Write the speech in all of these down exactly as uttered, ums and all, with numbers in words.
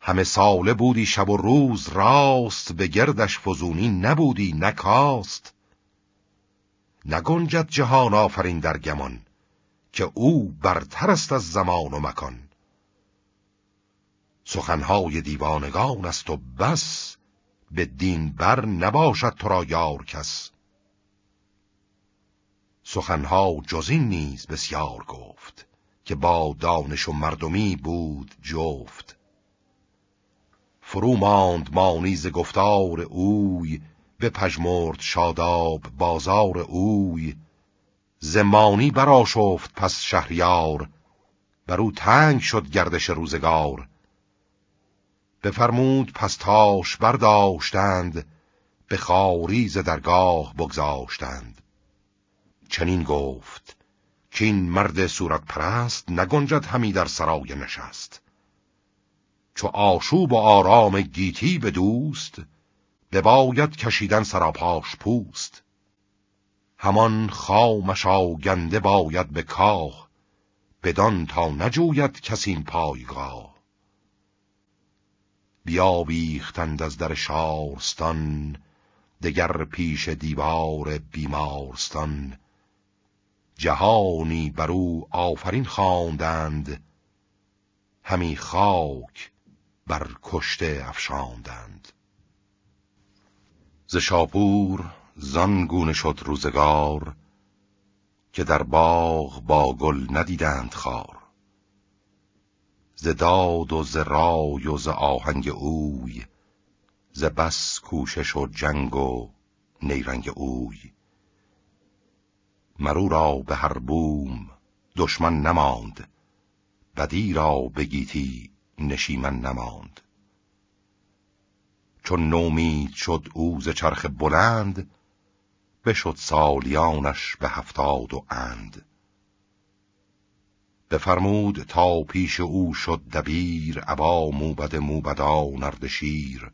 همه ساله بودی شب و روز راست، به گردش فزونی نبودی نکاست. نگنجد جهان آفرین در گمان، که او برتر است از زمان و مکان. سخنهای دیوانگان است و بس، به دین بر نباشد تو را یار کس. سخنها جز این نیز بسیار گفت، که با دانش و مردمی بود جفت. فرو ماند مانی ز گفتار اوی، به پژمرد شاداب بازار اوی. ز مانی برآشفت پس شهریار، بر او تنگ شد گردش روزگار. بفرمود پس تاش برداشتند، به خواری ز درگاه بگذاشتند. چنین گفت کین مرد صورت پرست، نگنجد همی در سرای نشست. چو آشوب و آرام گیتی به دوست، بباید کشیدن سراپاش پوست. همان خامش آگنده باید به کاه، بدان تا نجوید کسین پایگاه. بیاویختند از در شارستان، دگر پیش دیوار بیمارستان. جهانی بر او آفرین خواندند، همی خاک بر کشته افشاندند. ز شاپور زان گونه شد روزگار، که در باغ با گل ندیدند خار. ز داد و ز رای و ز آهنگ اوی، ز بس کوشش و جنگ و نیرنگ اوی. مرو را به هر بوم دشمن نماند، بدی را به گیتی نشیمن نماند. چون نومید شد او ز چرخ بلند، بشد سالیانش به هفتاد و اند. بفرمود تا پیش او شد دبیر، ابا موبد موبدان اردشیر.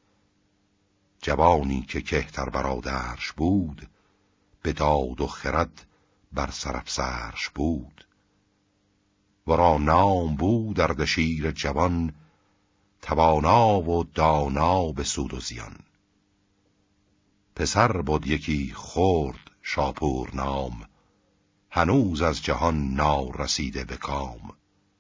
جوانی که کهتر برادرش بود، به داد و خرد بر سرافسرش بود. ورا نام بود اردشیر جوان، توانا و دانا به سود و زیان. پسر بود یکی خرد شاپور نام، هنوز از جهان نارسیده به کام.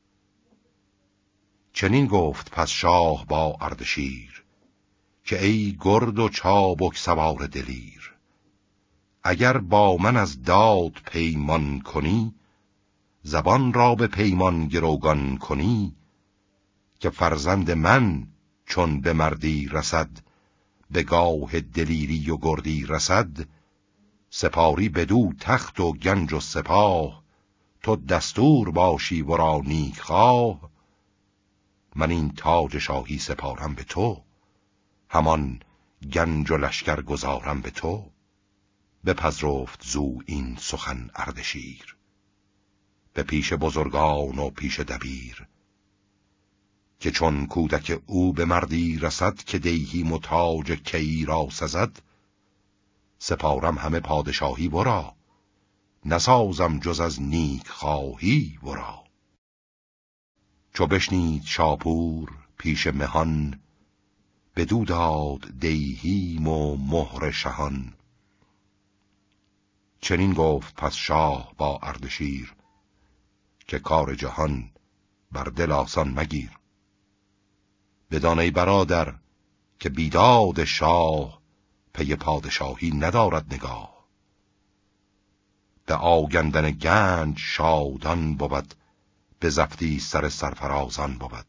چنین گفت پس شاه با اردشیر، که ای گرد و چابک سوار دلیر. اگر با من از داد پیمان کنی، زبان را به پیمان گروگان کنی. که فرزند من چون به مردی رسد، به گاه دلیری و گردی رسد. سپاری بدو تخت و گنج و سپاه، تو دستور باشی ورا نیک خواه. من این تاج شاهی سپارم به تو، همان گنج و لشکر گذارم به تو. بپذرفت زو این سخن اردشیر، به پیش بزرگان و پیش دبیر. که چون کودک او به مردی رسد، که دیهی متاج کی را سزد. سپارم همه پادشاهی ورا، نسازم جز از نیک خواهی ورا. چو بشنید شاپور پیش مهان، بدو داد دیهیم و مهر شهان. چنین گفت پس شاه با اردشیر، که کار جهان بر دل آسان مگیر. بدان ای برادر که بیداد شاه، پی پادشاهی ندارد نگاه. به آگندن گنج شادان بود، به زفتی سر سرفرازان بود.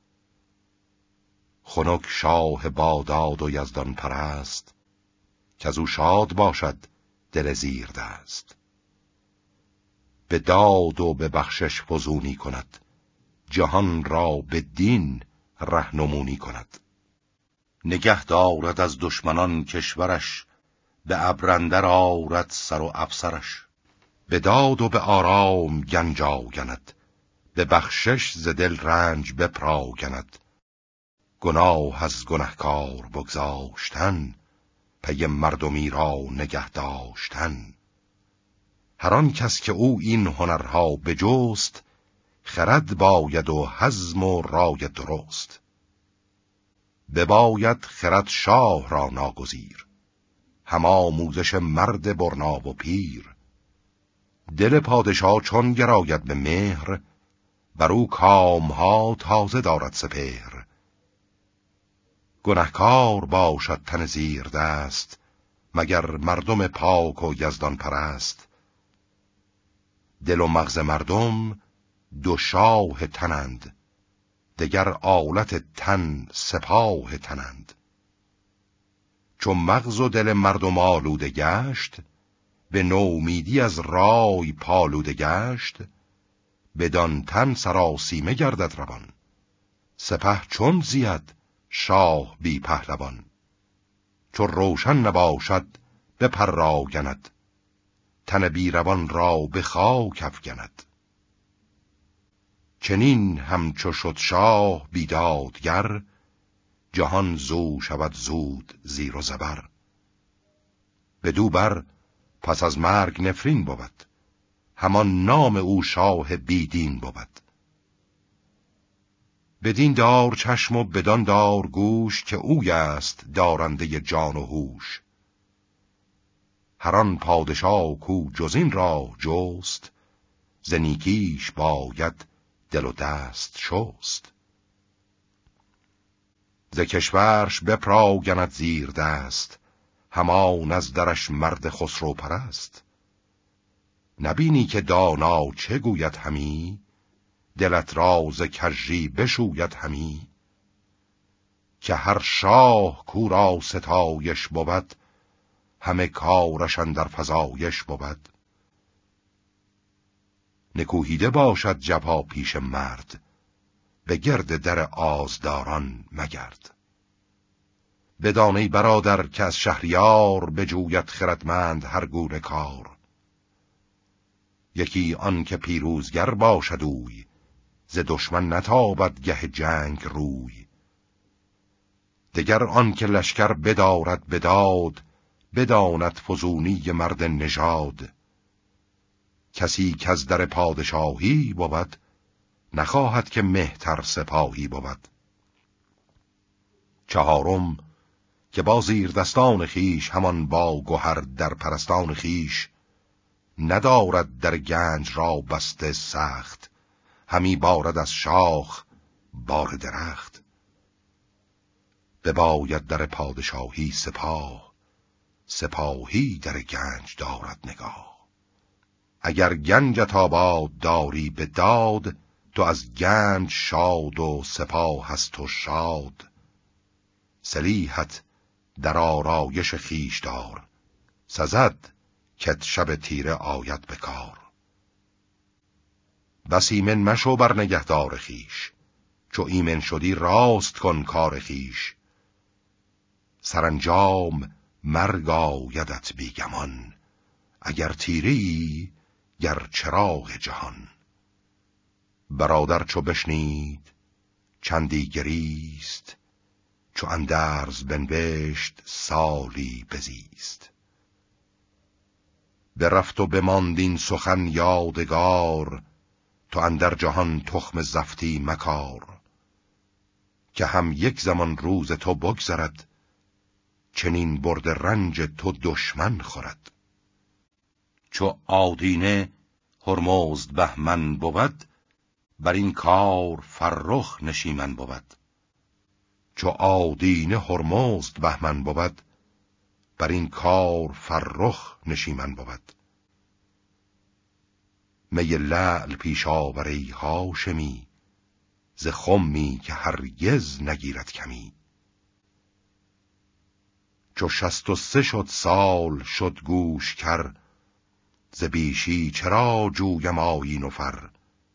خنک شاه باداد و یزدان پرست، که از او شاد باشد دل زیر دست. به داد و به بخشش فزونی کند، جهان را به دین رهنمونی کند. نگه دارد از دشمنان کشورش، به ابر اندر آرد سر و افسرش. به داد و به آرام گنج آگند، به بخشش ز دل رنج بپراگند. گناه از گنهکار بگذاشتن، پی مردمی را نگه داشتن. هر آن کس که او این هنرها بجست، خرد باید و حزم و رای درست. بباید خرد شاه را ناگزیر، هم آموزش مرد برنا و پیر. دل پادشاه چون گراید به مهر، بر او کامها تازه دارد سپهر. گنهکار باشد تن زیر دست، مگر مردم پاک و یزدان پرست. دل و مغز مردم دو شاه تنند، دگر آلت تن سپاه تنند. چون مغز و دل مردم آلوده گشت، به نومیدی از رای پالوده گشت. بدان تن سراسیمه گردد روان، سپه چون زید شاه بی پهلوان. چون روشن نباشد بپراگند، تن بی روان را به خاک افگند. چنین همچو شد شاه بیدادگر، جهان زو شود زود زیر و زبر. بدو بر پس از مرگ نفرین بود، همان نام او شاه بیدین بود. بدین دار چشم و بدان دار گوش، که اوی است دارنده جان و هوش. هر آن پادشاه کو جز این را جست، ز نیکیش باید دل و دست شست. ز کشورش بپراگند زیر دست، همان از درش مرد خسرو پرست. نبینی که دانا چه گوید همی، دلت را ز کژی بشوید همی. که هر شاه کو را ستایش بود، همه کارش اندر فزایش بود. نکوهیده باشد جفا پیش مرد، به گرد در آزداران مگرد. بدان ای برادر که از شهریار، بجوید خردمند هر گونه کار. یکی آن که پیروزگر باشد اوی، ز دشمن نتابد گه جنگ روی. دگر آن که لشکر بدارد بداد، بداند فزونی مرد نژاد. کسی که از در پادشاهی بود، نخواهد که مهتر سپاهی بود. چهارم که با زیر دستان خیش، همان با گوهر در پرستان خیش. ندارد در گنج را بسته سخت، همی بارد از شاخ بار درخت. بباید در پادشاهی سپاه، سپاهی در گنج دارد نگاه. اگر گنجت آباد داری به داد، تو از گنج شاد و سپاه است تو شاد. سلیحت در آرایش خیش دار، سزد کت شب تیره آید به کار. بس ایمن مشو بر نگهدار خیش، چو ایمن شدی راست کن کار خیش. سرانجام مرگ آیدت بیگمان، اگر تیری گر چراغ جهان. برادر چو بشنید چندی گریست، چو اندرز بنوشت سالی بزیست. برفت و بماند این سخن یادگار، تو اندر جهان تخم زفتی مکار. که هم یک زمان روز تو بگذرد، چنین برد رنج تو دشمن خورد. چو آدینه هرمزد بهمن بود، بر این کار فرخ نشیمن بود. چو آدینه هرمزد بهمن بود، بر این کار فرخ نشیمن بود. می لعل پیش آور ای هاشمی، ز خمی که هرگز نگیرد کمی. چو شست و سه شد سال شد گوش کر، ز بیشی چرا جویم آیین و فر.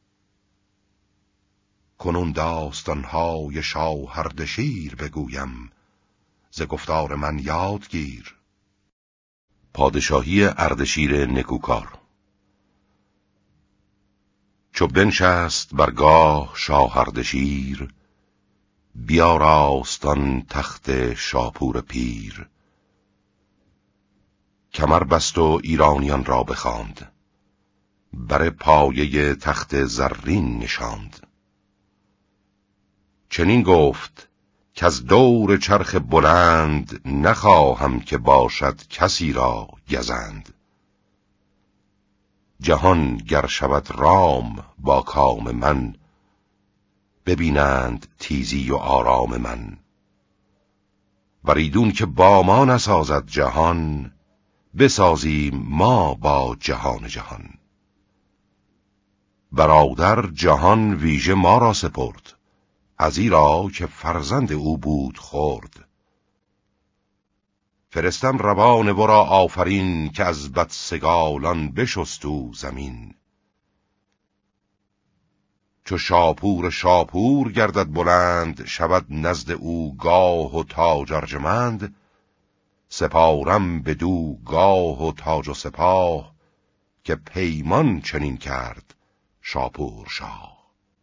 کنون داستانهای شاهردشیر بگویم، ز گفتار من یادگیر. پادشاهی اردشیر نکوکار. چو بنشست برگاه شاه اردشیر، بیاراست آن تخت شاپور پیر. کمر بست و ایرانیان را بخواند، بر پایه تخت زرین نشاند. چنین گفت که از دور چرخ بلند نخواهم که باشد کسی را گزند. جهان گر شود رام با کام من، ببینند تیزی و آرام من. وریدون که با ما نسازد جهان، بسازیم ما با جهان جهان. برادر جهان ویژه ما را سپرد، ازیرا که فرزند او بود خرد. فرستم روان ورا آفرین، که از بدسگالان بشست او زمین. چو شاپور شاپور گردد بلند، شود نزد او گاه و تاج ارجمند. سپارم بدو گاه و تاج و سپاه، که پیمان چنین کرد شاپور شاه.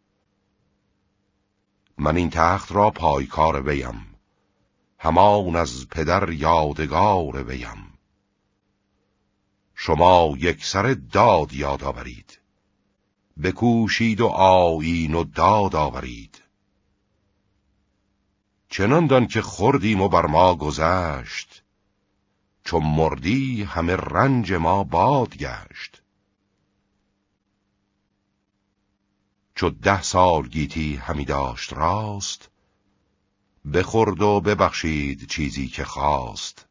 من این تخت را پایکار ویم، همان از پدر یادگار ویم. شما یک سر داد یاد آورید، بکوشید و آیین و داد آورید. چنان دان که خوردیم و بر ما گذشت، چون مردی همه رنج ما باد گشت. چو ده سال گیتی همی داشت راست، بخورد و ببخشید چیزی که خواست.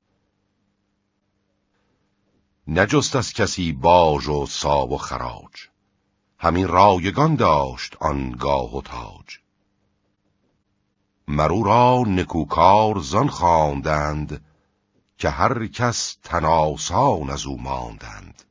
نجست از کسی باج و سا و خراج، همین رایگان داشت آنگاه و تاج. مرو را نکوکار زان خواندند، که هر کس تن آسان از او ماندند.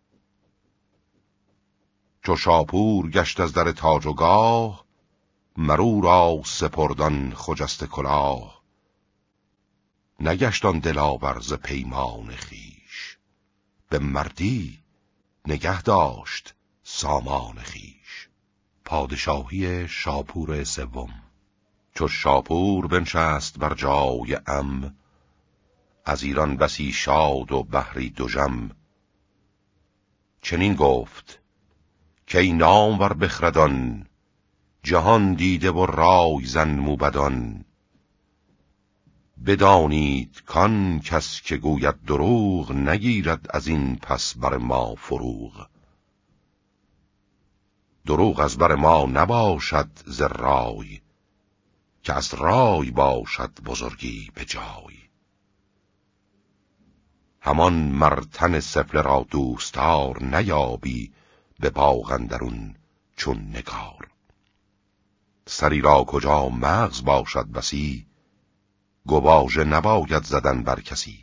چو شاپور گشت از در تاج و گاه، مرو را سپردان خجسته کلاه. نگشت آن دلاور ز پیمان خویش، به مردی نگه داشت سامان خویش. پادشاهی شاپور سوم. چو شاپور بنشست بر جای عم، از ایران بسی شاد و بحری دژم. چنین گفت که ای نامور بخردان، جهان دیده و رای زن موبدان. بدانید کان کس که گوید دروغ، نگیرد از این پس بر ما فروغ. دروغ از بر ما نباشد ز رای، که از رای باشد بزرگی به جای. همان مرتن سفله را دوستار، نیابی به باغ اندرون چون نگار. سری را کجا مغز باشد بسی، گواژه نباید زدن بر کسی.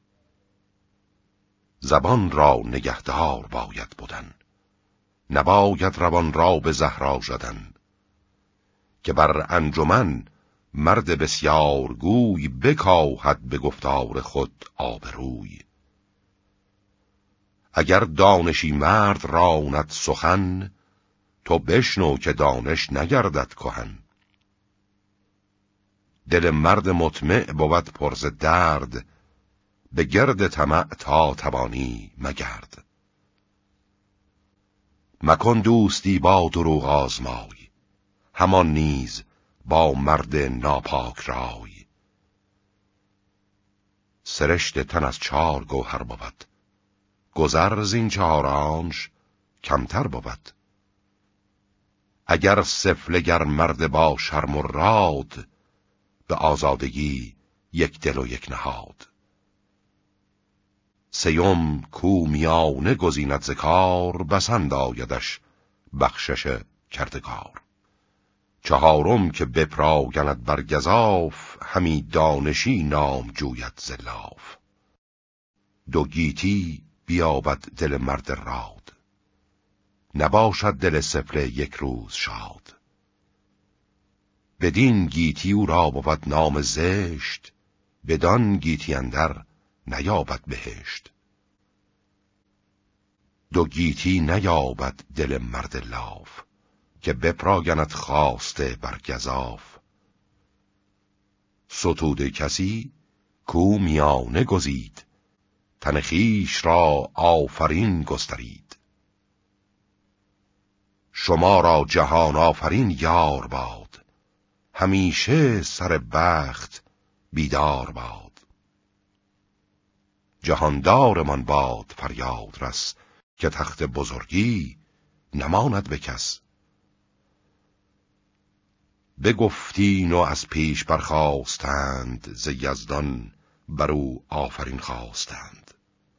زبان را نگهدار باید بودن، نباید روان را به زهرا زدن. که بر انجمن مرد بسیار گوی، بکاهد به گفتار خود آبروی. اگر دانشی مرد راند سخن، تو بشنو که دانش نگردد کهن. دل مرد مطمع بود پر ز درد، به گرد طمع تا توانی مگرد. مکن دوستی با دروغ آزمای، همان نیز با مرد ناپاک رای. سرشت تن از چار گوهر بود، گذر زین چهارانش کمتر بود. اگر سفله گر مرد با شرم و راد، به آزادگی یک دل و یک نهاد. سیم کو میانه گزیند ز کار، بسند آیدش بخشش کردگار. چهارم که بپراگند بر گزاف، همی دانشی نام جوید ز لاف. دو گیتی بیابد دل مرد راد، نباشد دل سفله یک روز شاد. بدین گیتی او را بود نام زشت، بدان گیتی اندر نیابد بهشت. دو گیتی نیابد دل مرد لاف، که بپراگند خواسته بر گزاف. ستوده کسی کو میانه گزید، تن خویش را آفرین گسترید. شما را جهان آفرین یار باد، همیشه سر بخت بیدار باد. جهاندارمان باد فریاد رس، که تخت بزرگی نماند به کس. بگفتین و از پیش برخاستند، ز یزدان بر او آفرین خواستند.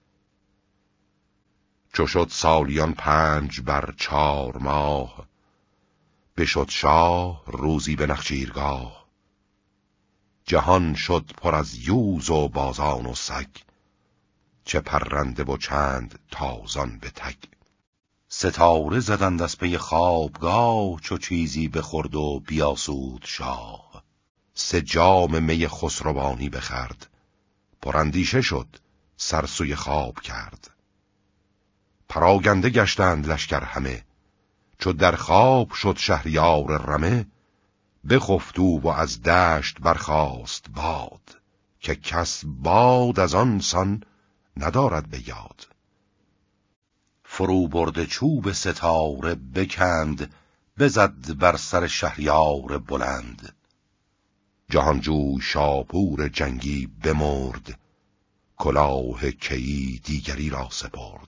چو شد سالیان پنج بر چار ماه، بشد شاه روزی به نخچیرگاه. جهان شد پر از یوز و بازان و سگ، چه پرنده و چند تازان به تگ. ستاره زدند از پی خوابگاه، چو چیزی بخورد و بیاسود شاه. سه جام می خسروانی بخورد، پراندیشه شد سر سوی خواب کرد. پراگنده گشتند لشکر همه، چو در خواب شد شهریار رمه. بخفت او و از دشت برخاست باد، که کس باد از آن سان ندارد به یاد. فرو برد چوب ستاره بکند، بزد بر سر شهریار بلند. جهانجوی شاپور جنگی بمرد، کلاه کیی دیگری را سپرد.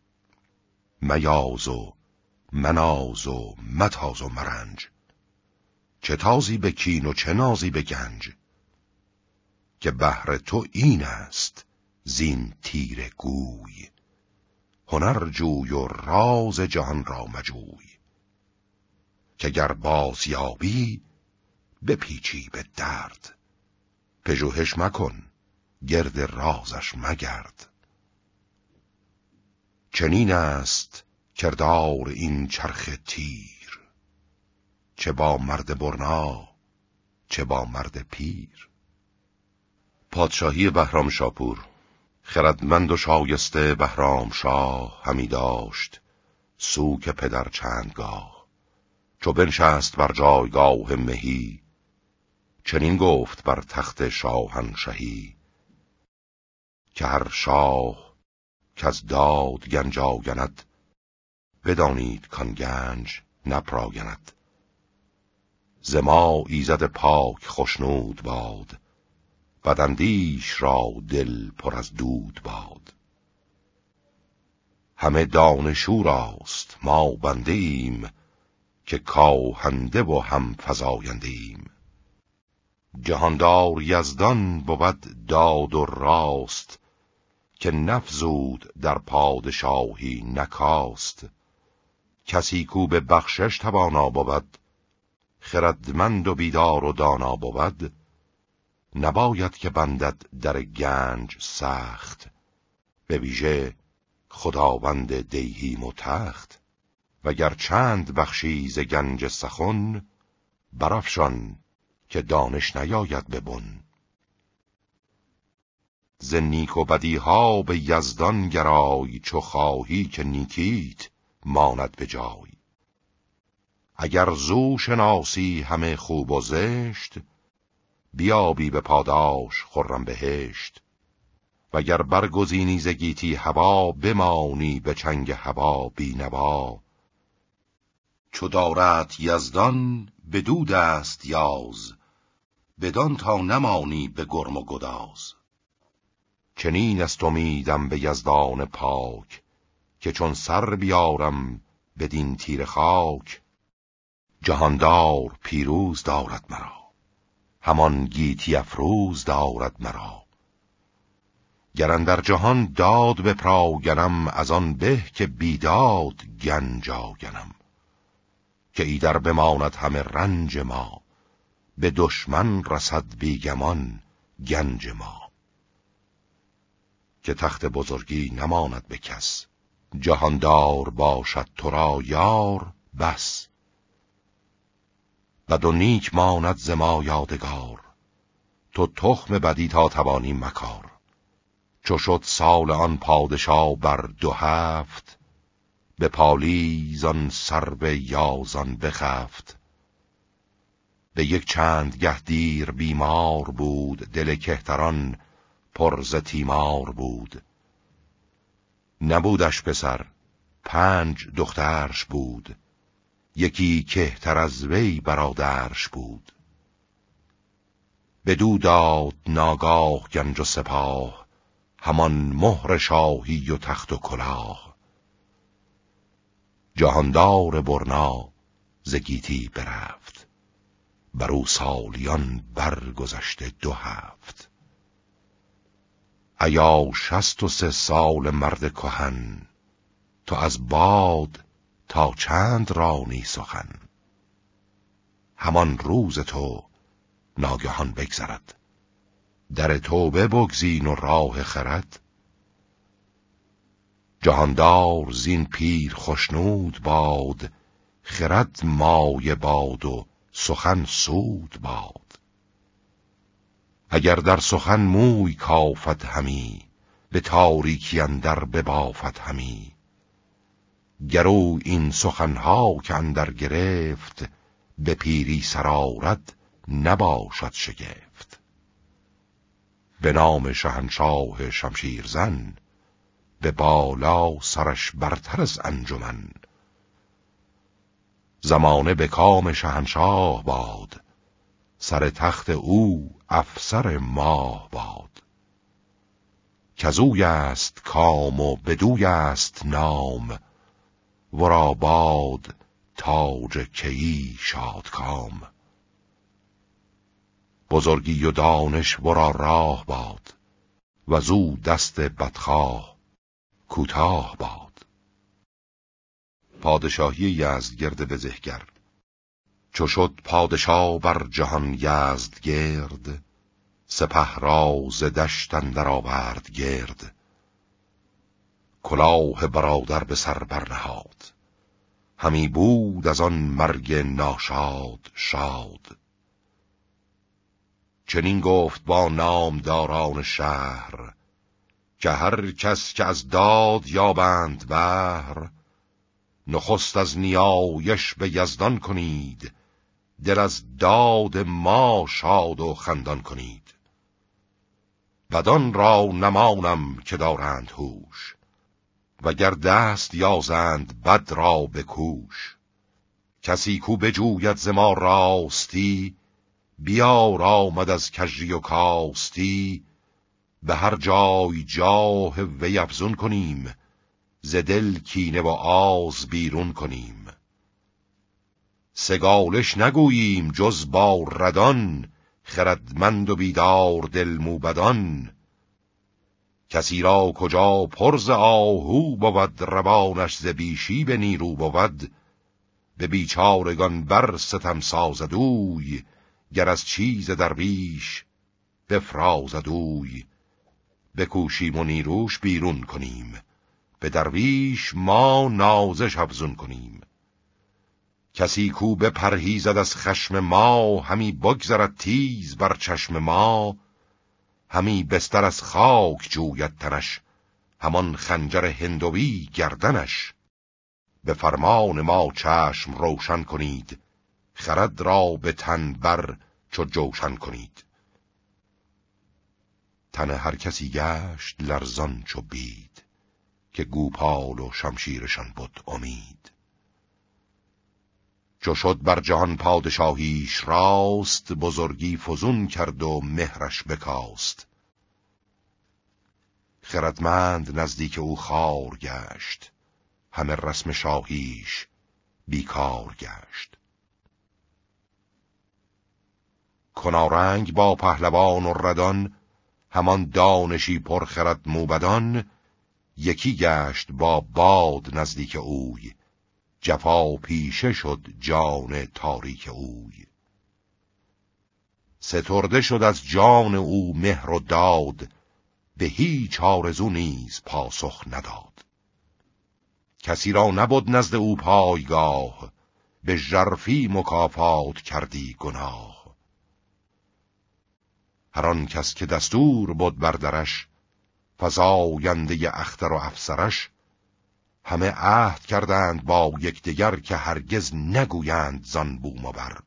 میاز و مناز و متاز و مرنج، چه تازی به کین و چه نازی به گنج. که بهر تو این است زین تیر گوی، هنر جوی و راز جهان را مجوی. که گر بازیابی بپیچی به درد، پژوهش مکن گرد رازش مگرد. چنین است کردار این چرخ تیر، چه با مرد برنا چه با مرد پیر. پادشاهی بهرام شاپور. خردمند و شایسته بهرام شاه همی داشت سوک پدر چندگاه. چو بنشست بر جایگاه مهی، چنین گفت بر تخت شاهنشهی. که هر شاه کز داد گنج آگند، بدانید کان گنج نپراگند. ز ما ایزد پاک خشنود باد، بداندیش را دل پر از دود باد. همه دانشور است ما بنده ایم، که کاهنده و هم فزاینده ایم. جهاندار یزدان بود داد و راست، که نفزود در پادشاهی نکاست. کسی کو به بخشش توانا بود، خردمند و بیدار و دانا بود. نباید که بندد در گنج سخت، به ویژه خداوند دیهیم و تخت. وگر چند بخشی ز گنج سخن، برافشان که دانش نیاید به بن. ز نیک و بدی ها به یزدان گرای، چو خواهی که نیکیت ماند به جای. اگر زو شناسی همه خوب و زشت، بیابی به پاداش خرم بهشت. وگر برگزینی ز گیتی هوا، بمانی به چنگ هوا بی نوا. چو دارد یزدان بدو دست یاز، بدان تا نمانی به گرم و گداز. چنین است امیدم به یزدان پاک، که چون سر بیارم بدین تیر خاک. جهاندار پیروز دارد مرا، همان گیتی افروز دارد مرا. گر اندر جهان داد بپراگنم، از آن به که بیداد گنج آگنم. که ایدر بماند همه رنج ما، به دشمن رسد بیگمان گنج ما. که تخت بزرگی نماند به کس، جهاندار باشد تو را یار بس. بد و نیک ماند ز ما یادگار، تو تخم بدی تا توانی مکار. چو شد سال آن پادشاه بر دو هفت، به پالیزان سرو یازان بخفت. به یک چند گه دیر بیمار بود، دل کهتران پر ز تیمار بود. نبودش پسر پنج دخترش بود، یکی کهتر از وی برادرش بود. بدو داد ناگاه گنج و سپاه، همان مهر شاهی و تخت و کلاه. جهاندار برنا ز گیتی برفت، برو سالیان برگذشته دو هفت. ایا شست و سه سال مرد کهن، تو از باد تا چند رانی سخن. همان روز تو ناگهان بگذرد، در توبه بگزین و راه خرد. جهاندار زین پیر خوشنود باد، خرد مایه باد و سخن سود باد. اگر در سخن موی کافت همی، به تاریکی اندر ببافت همی. گرو این سخنها که اندر گرفت، به پیری سرآرد نباشد شگفت. به نام شهنشاه شمشیرزن، به بالا سرش برتر از انجمن. زمانه به کام شهنشاه باد، سر تخت او افسر ماه باد. کزوی است کام و بدوی است نام، ورا باد تاج کیی شادکام. بزرگی و دانش ورا راه باد، وزو دست بدخواه کوتاه باد. پادشاهی یزدگرد بزهگر. چو شد پادشاه بر جهان یزدگرد، سپه را ز دشت اندر آورد گرد. کلاه برادر به سر برنهاد، همی بود از آن مرگ ناشاد شاد. چنین گفت با نامداران شهر، که هر کس که از داد یابند بهر. نخست از نیایش به یزدان کنید، دل از داد ما شاد و خندان کنید. بدان را نمانم که دارند هوش، وگر دست یازند بد را به کوش. کسی کو بجوید ز ما راستی، بیار آمد از کژی و کاستی. به هر جای جاه وی افزون کنیم، ز دل کینه و آز بیرون کنیم. سگالش نگوییم جز با ردان، خردمند و بیدار دل موبدان. کسی را کجا پرز آهو بود، روانش ز بیشی به نیرو بود. به بیچارگان بر ستم سازدوی، گر از چیز درویش بفرازدوی. بکوشیم و نیروش بیرون کنیم، به درویش ما نازش افزون کنیم. کسی کو بپرهیزد از خشم ما، همی بگذرد تیز بر چشم ما. همی بستر از خاک جوید تنش، همان خنجر هندوی گردنش. به فرمان ما چشم روشن کنید، خرد را به تن بر چو جوشن کنید. تن هر کسی گشت لرزان چو بید، که گوپال و شمشیرشان بود امید. چو شد بر جهان پادشاهیش راست، بزرگی فزون کرد و مهرش بکاست. خردمند نزدیک او خوار گشت، همه رسم شاهیش بیکار گشت. کنارنگ با پهلوان و ردان، همان دانشی پرخرد موبدان. یکی گشت با باد نزدیک اوی، جفا پیشه شد جان تاریک اوی. سترده شد از جان او مهر و داد، به هیچ آرزو نیز پاسخ نداد. کسی را نبود نزد او پایگاه، به ژرفی مکافات کردی گناه. هر آن کس که دستور بود بر درش، فزاینده اختر و افسرش. همه عهد کردند با یکدیگر، که هرگز نگویند زان بوم و بر.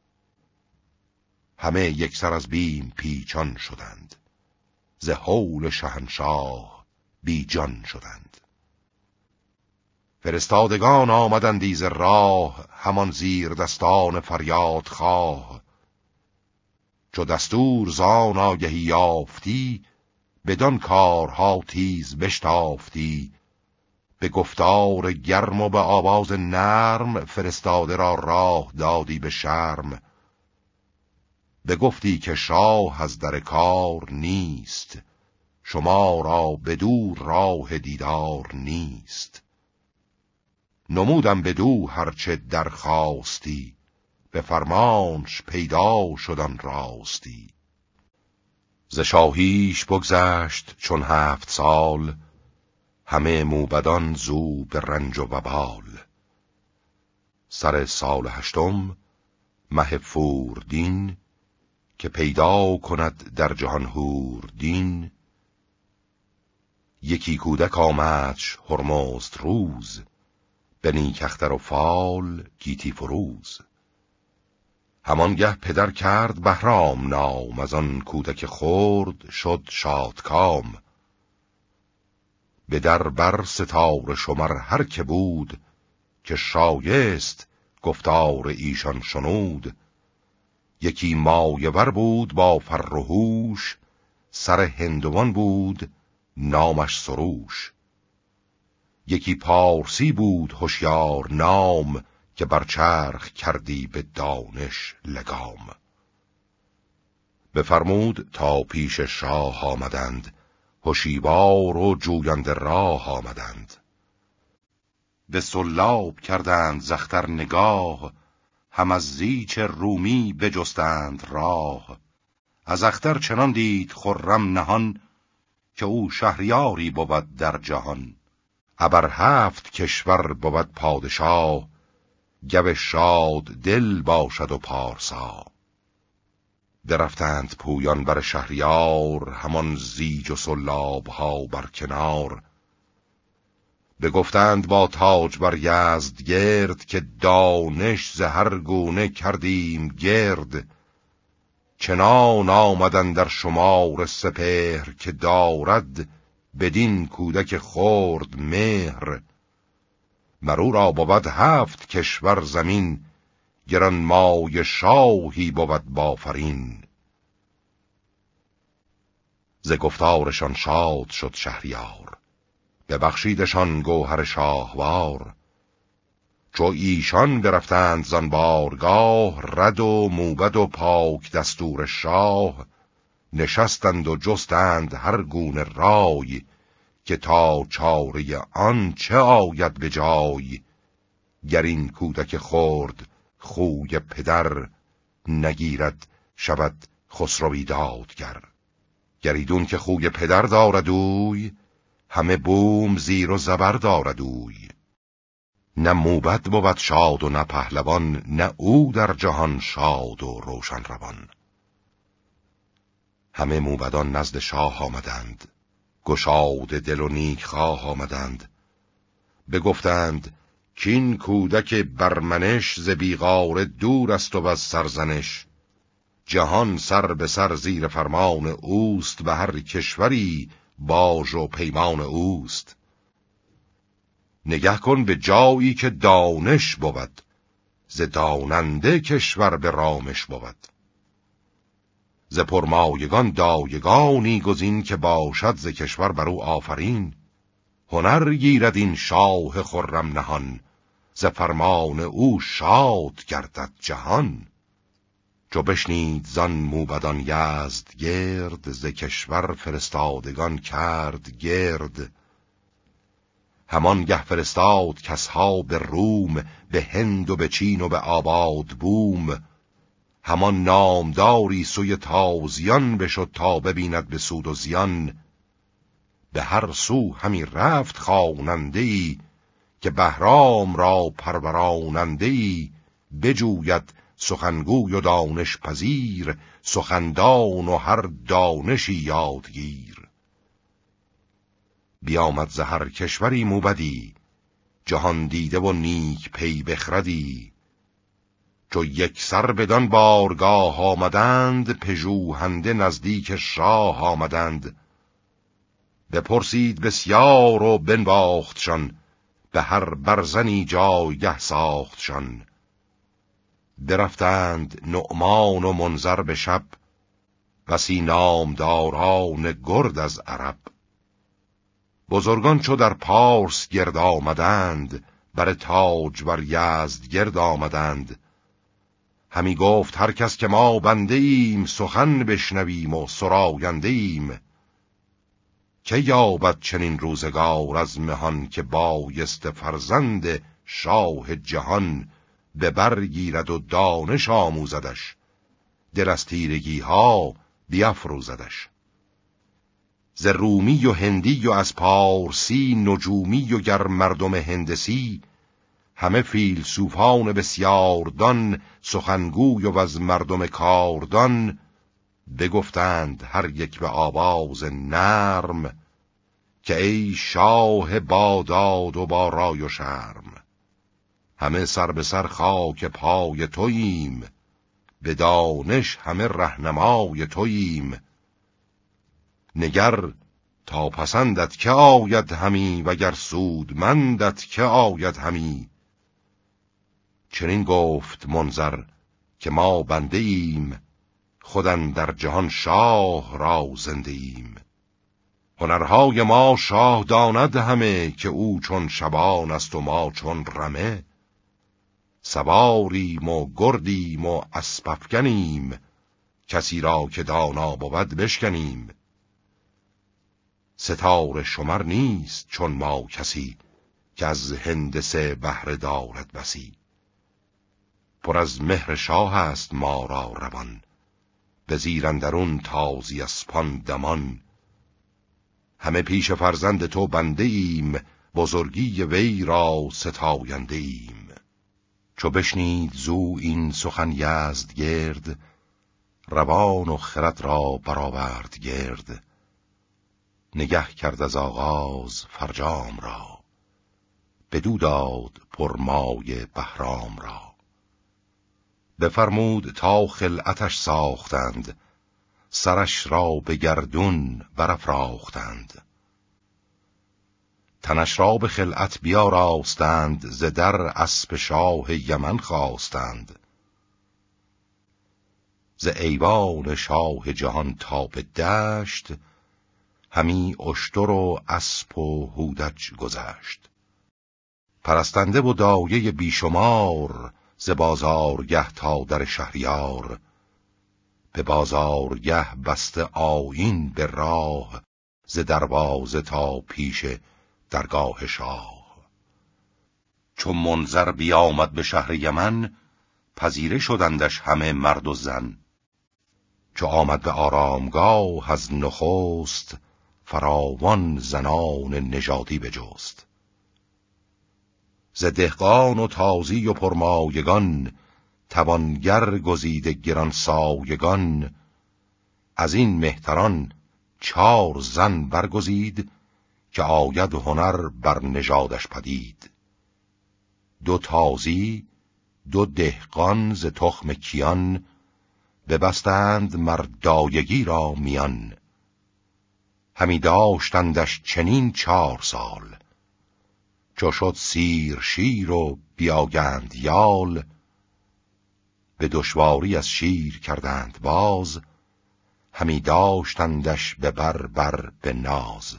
همه یکسر از بیم پیچان شدند، ز هول شهنشاه بی جان شدند. فرستادگان آمدندی ز راه، همان زیر دستان فریاد خواه. چو دستور زان آگهی یافتی، بدان کارها تیز بشتافتی. به گفتار گرم و به آواز نرم، فرستاده را راه دادی به شرم. بگفتی که شاه از در کار نیست، شما را بدو راه دیدار نیست. نمودم بدو هرچه درخواستی، به فرمانش پیدا شدن راستی. ز شاهیش بگذشت چون هفت سال، همه موبدان زو به رنج و وبال. سر سال هشتم مه فوردین، که پیدا کند در جهان هوردین. یکی کودک آمدش هرمزد روز، به نیک اختر و فال گیتی فروز. همانگه پدر کرد بهرام نام، از آن کودک خرد شد شادکام. به در بر ستاره شمر هر که بود، که شایست گفتار ایشان شنود. یکی مایه ور بود با فر و هوش، سر هندوان بود نامش سروش. یکی پارسی بود هوشیار نام، که بر چرخ کردی به دانش لگام. بفرمود تا پیش شاه آمدند، هوشیوار و جوینده راه آمدند. به سلاب کردند ز اختر نگاه، هم از زیچ رومی بجستند راه. از اختر چنان دید خرم نهان، که او شهریاری بود در جهان. ابر هفت کشور بود پادشاه، گو شاد دل باشد و پارسا. درفتند پویان بر شهریار، همان زیج و سلاب ها بر کنار. بگفتند با تاج بر یزد گرد، که دانش ز هر گونه کردیم گرد. چنان آمدن در شمار سپهر، که دارد بدین کودک خرد مهر. مرو را بود هفت کشور زمین، گران مایه شاهی بود بافرین. ز گفتارشان شاد شد شهریار، ببخشیدشان گوهر شاهوار. چو ایشان برفتند زان بارگاه، رد و موبد و پاک دستور شاه. نشستند و جستند هر گونه رای، که تا چاره آن چه آید به جای. گر این کودک خرد خوی پدر، نگیرد شود خسروی دادگر. گریدون که خوی پدر دارد اوی، همه بوم زیر و زبر دارد اوی. نه موبد بود شاد و نه پهلوان، نه او در جهان شاد و روشن روان. همه موبدان نزد شاه آمدند، گشاد دل و نیک خواه آمدند. بگفتند کین کودک برمنش، ز بیغار دور است و از سرزنش. جهان سر به سر زیر فرمان اوست، به هر کشوری باج و پیمان اوست. نگه کن به جایی که دانش بود، ز داننده کشور به رامش بود. ز پرمایگان دایگانی گزین، که باشد ز کشور بر او آفرین. هنر گیرد این شاه خرم نهان، ز فرمان او شاد گردد جهان. چو بشنید زان موبدان یزد گرد، ز کشور فرستادگان کرد گرد. همان گه فرستاد کسها به روم، به هند و به چین و به آباد بوم. همان نامداری سوی تازیان، بشد تا ببیند به سود و زیان. به هر سو همی رفت خواننده‌ای، که بهرام را پروراننده‌ای. بجوید سخنگوی و دانش پذیر، سخندان و هر دانشی یادگیر. بیامد ز هر کشوری موبدی، جهان دیده و نیک پی بخردی. چو یک سر بدان بارگاه آمدند، پژوهنده نزدیک شاه آمدند. بپرسید بسیار و بنواختشان، به هر برزنی جایگه ساختشان. برفتند نعمان و منذر به شب، بسی نامداران گرد از عرب. بزرگان چو در پارس گرد آمدند، بر تاج بر یزد گرد آمدند. همی گفت هر کس که ما بنده ایم، سخن بشنویم و سراینده ایم. که یابد چنین روزگار از مهان، که بایست فرزند شاه جهان. به برگیرد و دانش آموزدش، دل از تیرگی ها بیفروزدش. ز رومی و هندی و از پارسی، نجومی و گر مردم هندسی. همه فیلسوفان بسیاردان، سخنگوی و از مردم کاردان. بگفتند هر یک به آواز نرم، که ای شاه با داد و با رای و شرم. همه سر به سر خاک پای توییم، به دانش همه رهنمای توییم. نگر تا پسندت که آید همی، وگر سودمندت که آید همی. چنین گفت منذر که ما بنده ایم، خودن در جهان شاه را زنده ایم. هنرهای ما شاه داند همه، که او چون شبان است و ما چون رمه. سواریم و گردیم و اسپ افگنیم، کسی را که دانا بود بشکنیم. ستاره شمر نیست چون ما کسی، که از هندسه بهره دارد بسی. پر از مهر شاه است ما را روان، به زیر اندرون تازی اسپان دمان. همه پیش فرزند تو بنده ایم، بزرگی وی را ستاینده ایم. چو بشنید زو این سخن یزدگرد، روان و خرد را برآورد گرد. نگه کرد از آغاز فرجام را، بدو داد پرمایه بهرام را. بفرمود تا خلعتش ساختند، سرش را به گردون برافراختند. تنش را به خلعت بیاراستند، ز در اسپ شاه یمن خواستند. ز ایوان شاه جهان تا به دشت، همی اشتر و اسپ و هودج گذشت. پرستنده و دایه بیشمار، ز بازارگه تا در شهریار. به بازارگه بسته آیین به راه، ز دروازه تا پیش درگاه شاه. چون منذر بیامد به شهر یمن، پذیره شدندش همه مرد و زن. چو آمد به آرامگاه از نخست، فراوان زنان نژادی بجست. ز دهقان و تازی و پرمایگان، توانگر گزیده گران سایگان. از این مهتران چار زن برگزید، که آید هنر بر نژادش پدید. دو تازی دو دهقان ز تخم کیان، ببستند مردایگی را میان. همی داشتندش چنین چار سال، چو شد سیر شیر و بیاگند یال. به دشواری از شیر کردند باز، همی داشتندش به بر بر به ناز.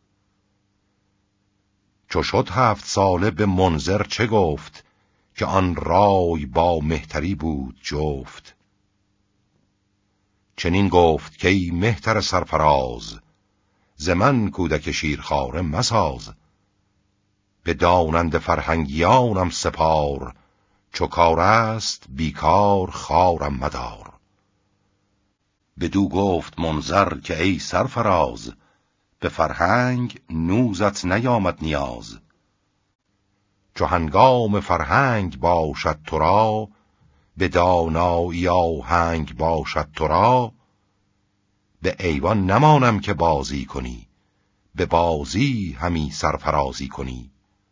چو شد هفت ساله به منذر چه گفت، که آن رای با مهتری بود جفت. چنین گفت که ای مهتر سرفراز، ز من کودک شیرخواره مساز. به دانند فرهنگیانم سپار، چو کار است بیکار خوارم مدار. بدو گفت منذر که ای سرفراز، به فرهنگ نوزت نیامد نیاز. چو هنگام فرهنگ باشد تو را، به دانایی آهنگ باشد تو را. به ایوان نمانم که بازی کنی، به بازی همی سرفرازی کنی.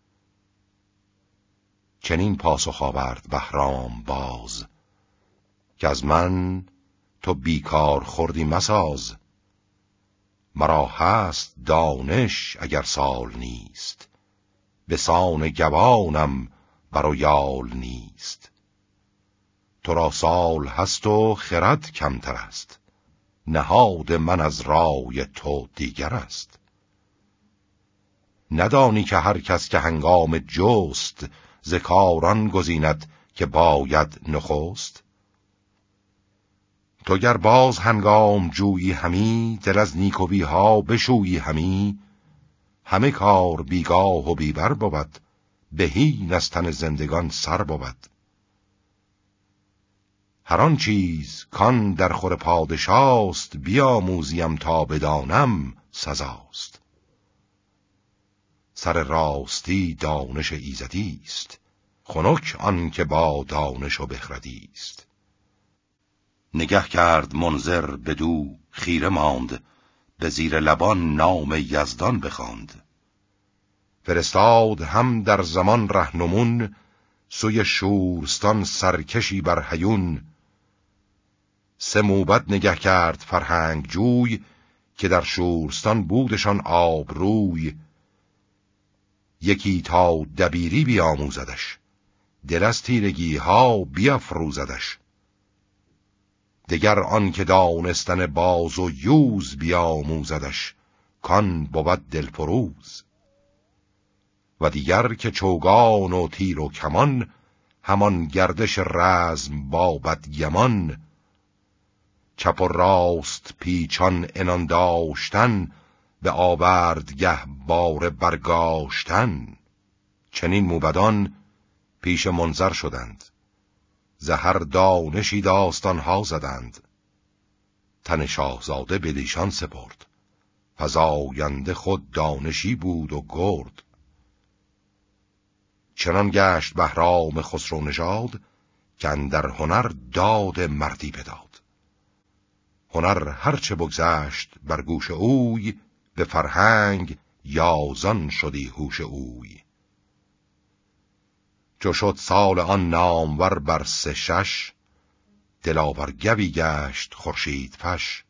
چنین پاسخ آورد بهرام باز، که از من تو بیکار خوردی مساز. مرا هست دانش اگر سال نیست، به سان گوانم بر و یال نیست. تو را سال هست و خرد کمتر است، نهاد من از رای تو دیگر است. ندانی که هر کس که هنگام جست، ز کاران گزیند که باید نخست. تو گر باز هنگام جویی همی، دل از نیکویی ها بشویی همی. همه کار بیگاه و بیبر بود، بهین از تن زندگان سر بود. هر آن چیز کان در خور پادشاست، بیاموزیم تا بدانم سزاست. سر راستی دانش ایزدی است، خنک آن که با دانش و بخردی است. نگه کرد منذر بدو خیره ماند، به زیر لبان نام یزدان بخواند. فرستاد هم در زمان رهنمون، سوی شورستان سرکشی بر هیون. سه موبد نگه کرد فرهنگ جوی، که در شورستان بودشان آب روی. یکی تا دبیری بیاموزدش، دل از تیرگی ها بیفروزدش. دگر آن که دانستن باز و یوز بیاموزدش، کان بود دلفروز. و دیگر که چوگان و تیر و کمان، همان گردش رزم با بدگمان. چپ و راست پیچان عنان داشتن، به آوردگه بار برگاشتن. چنین موبدان پیش منظر شدند، ز هر دانشی داستانها زدند. تن شاهزاده بدیشان سپرد، فزاینده خود دانشی بود و گرد. چنان گشت بهرام خسرو نژاد، که اندر هنر داد مردی بداد. هنر هرچه بگذشت بر گوش اوی، به فرهنگ یازان شدی هوش اوی. چو شد سال آن نامور بر سه شش، دلاور گوی گشت خورشید فش.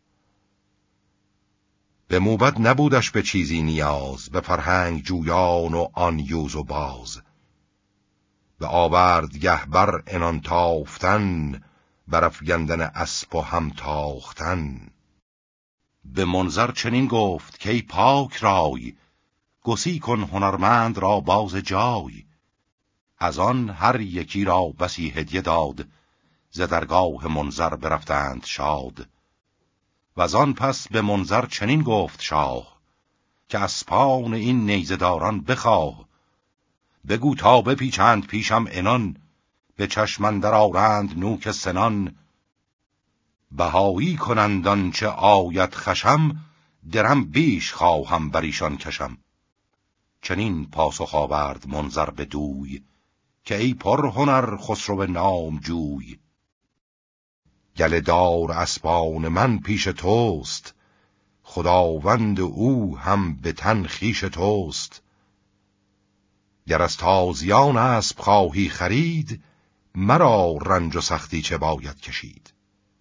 به موبد نبودش به چیزی نیاز، به فرهنگ جویان و آن یوز و باز. به آوردگه بر عنان تافتن، برافگندن اسب و هم تاختن. به منظر چنین گفت که ای پاک رای، گسی کن هنرمند را باز جای. از آن هر یکی را بسی هدیه داد، ز درگاه منظر برفتند شاد. و از آن پس به منظر چنین گفت شاه، که اسپان این نیزداران بخواه. بگو تا بپیچند پیشم عنان، به چشم اندر آرند نوک سنان. بهایی کنند آنچه آید خشم، درم بیش خواهم بر ایشان کشم. چنین پاسخ آورد منظر بدوی، که ای پر هنر خسرو نامجوی. گله دار اسپان من پیش توست، خداوند او هم به تن خویش توست. گر از تازیان اسب خواهی خرید، مرا رنج و سختی چه باید کشید.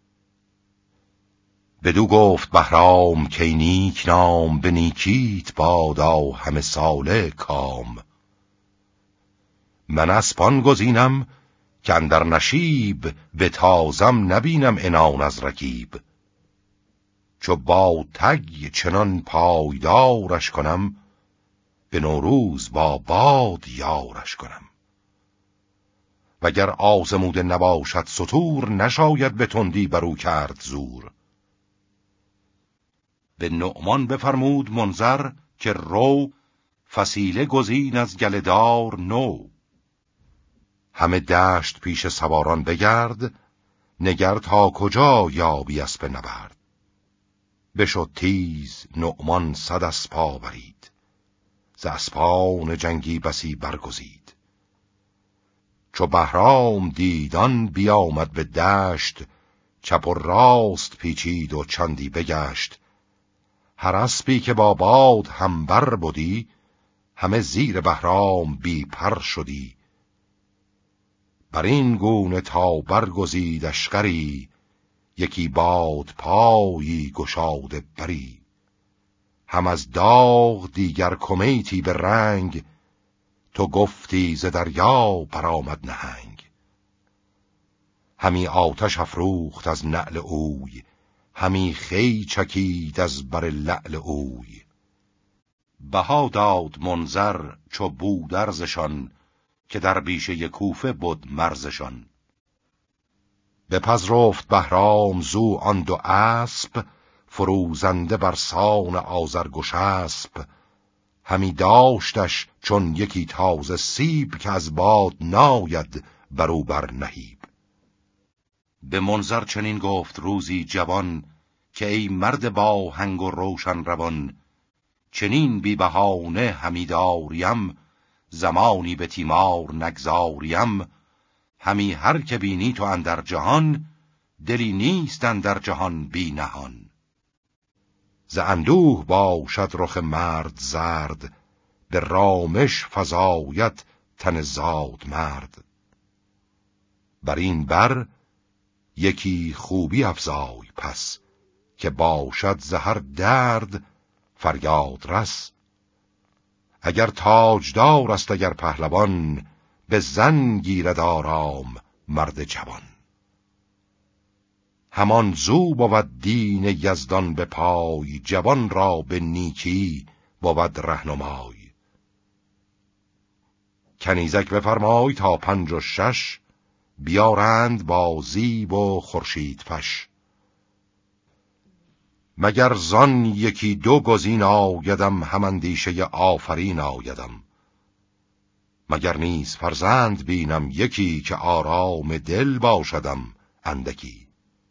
بدو گفت بهرام که نیک نام، به نیکیت بادا همه ساله کام. من اسپان گزینم که اندر نشیب، به تازم نبینم عنان از رکیب. چو با تگ چنان پایدارش کنم، به نوروز با باد یارش کنم. وگر آزموده نباشد ستور، نشاید به تندی برو کرد زور. به نعمان بفرمود منظر که رو، فسیله گزین از گله دار نو. همه دشت پیش سواران بگرد، نگر تا کجا یابی اسپ نبرد. بشد تیز نعمان صد اسپ آورید، ز اسپان جنگی بسی برگزید. چو بهرام دیدان بیامد به دشت، چپ و راست پیچید و چندی بگشت. هر اسپی که با باد هم بر بودی، همه زیر بهرام بی پر شدی. بر این گونه تا برگزید اشقری، یکی باد پایی گشاده بری. هم از داغ دیگر کمیتی به رنگ، تو گفتی ز دریا برآمد نهنگ. همی آتش افروخت از نعل اوی، همی خی چکید از بر لعل اوی. بها داد منظر چو بودرزشان، که در بیشه کوفه بود مرزشان. بپذرفت بهرام زو آن دو اسب، فروزنده بر سان آذرگشسپ. همی داشتش چون یکی تازه سیب، که از باد ناید برو بر نهیب. به منظر چنین گفت روزی جوان، که ای مرد با هنگ و روشن روان. چنین بی بهانه همی داریم، زمانی به تیمار نگذاریم. همی هر که بینی تو اندر جهان، دلی نیست اندر جهان بی نهان. ز اندوه باشد رخ مرد زرد، به رامش فزاید تن زاد مرد. بر این بر یکی خوبی افزای پس، که باشد ز هر درد فریاد رس. اگر تاجدار است اگر پهلوان، به زن گیرد آرام مرد جوان. همان زو بود دین یزدان به پای، جوان را به نیکی بود رهنمای. کنیزک بفرمای تا پنج و شش، بیارند با زیب و خورشید فش. مگر زان یکی دو گزین آیدم، هم اندیشه آفرین آیدم. مگر نیز فرزند بینم یکی، که آرام دل باشدم اندکی.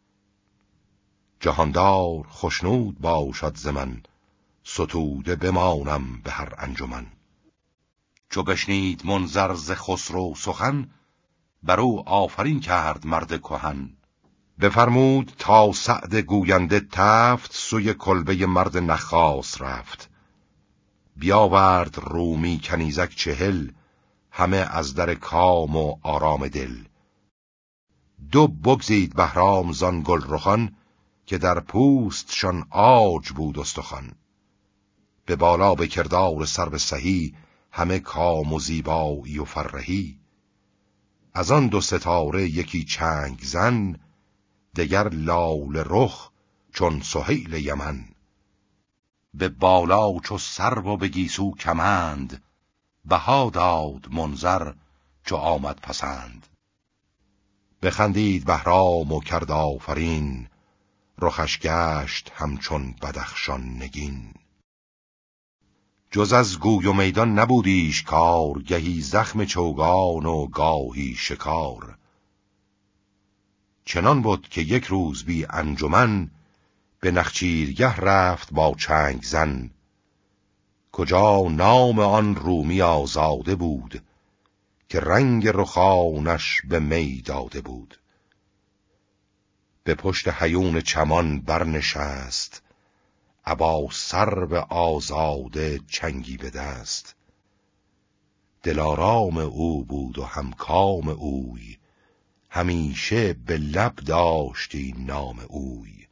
جهاندار خشنود باشد ز من، ستوده بمانم به هر انجمن. چو بشنید منظر ز خسرو سخن، برو آفرین کرد مرد کهن. بفرمود تا سعد گوینده تفت، سوی کلبه مرد نخاس رفت. بیاورد رومی کنیزک چهل، همه از در کام و آرام دل. دو بگزید بهرام زان گل رخان، که در پوستشان آج بود استخوان. به بالا به کردار سرو سهی، همه کام و زیبایی و فرهی. از آن دو ستاره یکی چنگ زن، دگر لال رخ چون سهیل یمن. به بالا چو سرو و به گیسو کمند، بها داد منظر چو آمد پسند. بخندید بهرام و کرد آفرین، رخش گشت همچون بدخشان نگین. جز از گوی و میدان نبودیش کار، گهی زخم چوگان و گاهی شکار. چنان بود که یک روز بی انجمن، به نخچیرگه رفت با چنگ زن. کجا نام آن رومی آزاده بود، که رنگ رخانش به می داده بود. به پشت هیون چمان برنشست، ابا سرو آزاده چنگی به دست. دلارام او بود و همکام اوی، همیشه به لب داشتی نام اوی.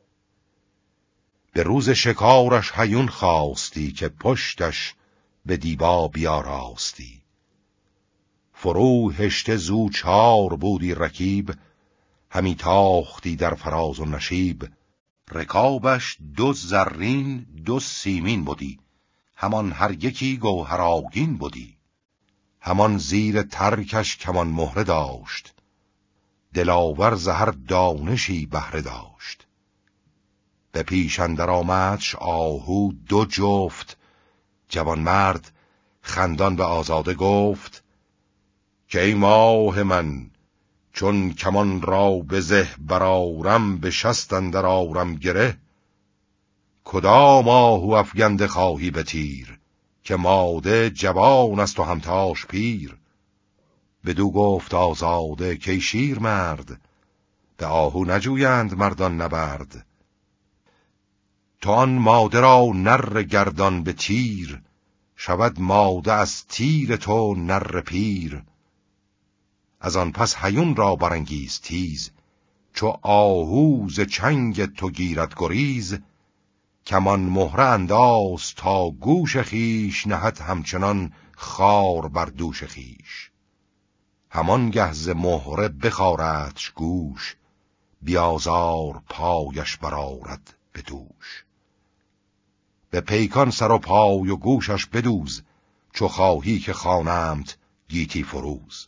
به روز شکارش هیون خواستی، که پشتش به دیبا بیاراستی. فرو هشته زو چار بودی رکیب، همی تاختی در فراز و نشیب. رکابش دو زرین دو سیمین بودی، همان هر یکی گوهرآگین بودی. همان زیر ترکش کمان مهره داشت، دلاور ز هر دانشی بهره داشت. به پیش اندر آمدش آهو دو جفت، جوان مرد خندان به آزاده گفت، که ای ماه من چون کمان را به زه برارم، به شست اندر آرم گره. کدام آهو افگنده خواهی به تیر، که ماده جوان است و همتاش پیر. بدو گفت آزاده که شیر مرد، به آهو نجویند مردان نبرد. تو آن ماده را نر گردان به تیر، شود ماده از تیر تو نر پیر. از آن پس هیون را برانگیز تیز، چو آهو ز چنگ تو گیرد گریز. کمان مهره انداز تا گوش خیش، نهد همچنان خار بر دوش خیش. همان گه ز مهره بخارتش گوش، بیازار پایش برآرد به دوش. به پیکان سر و پای و گوشش بدوز، چو خواهی که خوانمت گیتی فروز.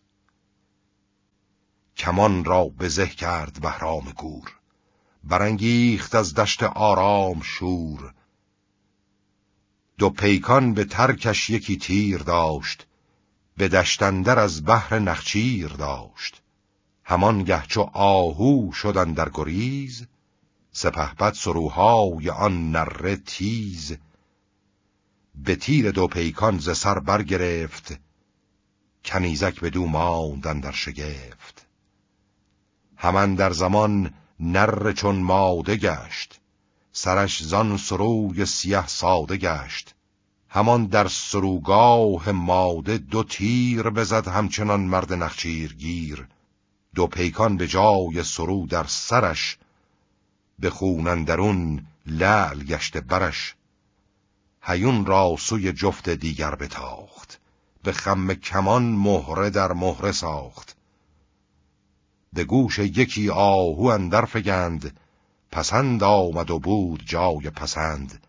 کمان را به زه کرد بهرام گور، برانگیخت از دشت آرام شور. دو پیکان به ترکش یکی تیر داشت، به دشت اندر از بهر نخچیر داشت. همان گه چو آهو شد اندر گریز، سپهبد سروهای آن نره تیز. به تیر دو پیکان ز سر برگرفت، کنیزک بدو ماند اندر شگفت. همان در زمان نره چون ماده گشت، سرش زان سروی سیه ساده گشت. همان در سروگاه ماده دو تیر بزد، همچنان مرد نخچیر گیر. دو پیکان به جای سرو در سرش، به خون اندرون لعل گشته برش. هیون را سوی جفت دیگر بتاخت، به خم کمان مهره در مهره ساخت. به گوش یکی آهو اندر فگند، پسند آمد و بود جای پسند.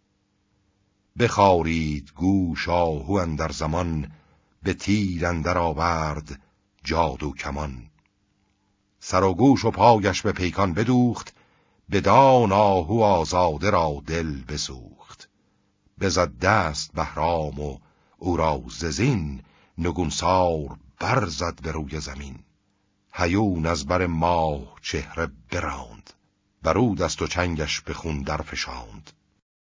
بخارید گوش آهو اندر زمان، به تیر اندر آورد جادو کمان. سر و گوش و پایش به پیکان بدوخت، بدان آهو آزاده را دل بسوخت. بزد دست بهرام و او را ز زین، نگونسار برزد به روی زمین. هیون از بر ماه چهره براند، برو دست و چنگش به خون در فشاند.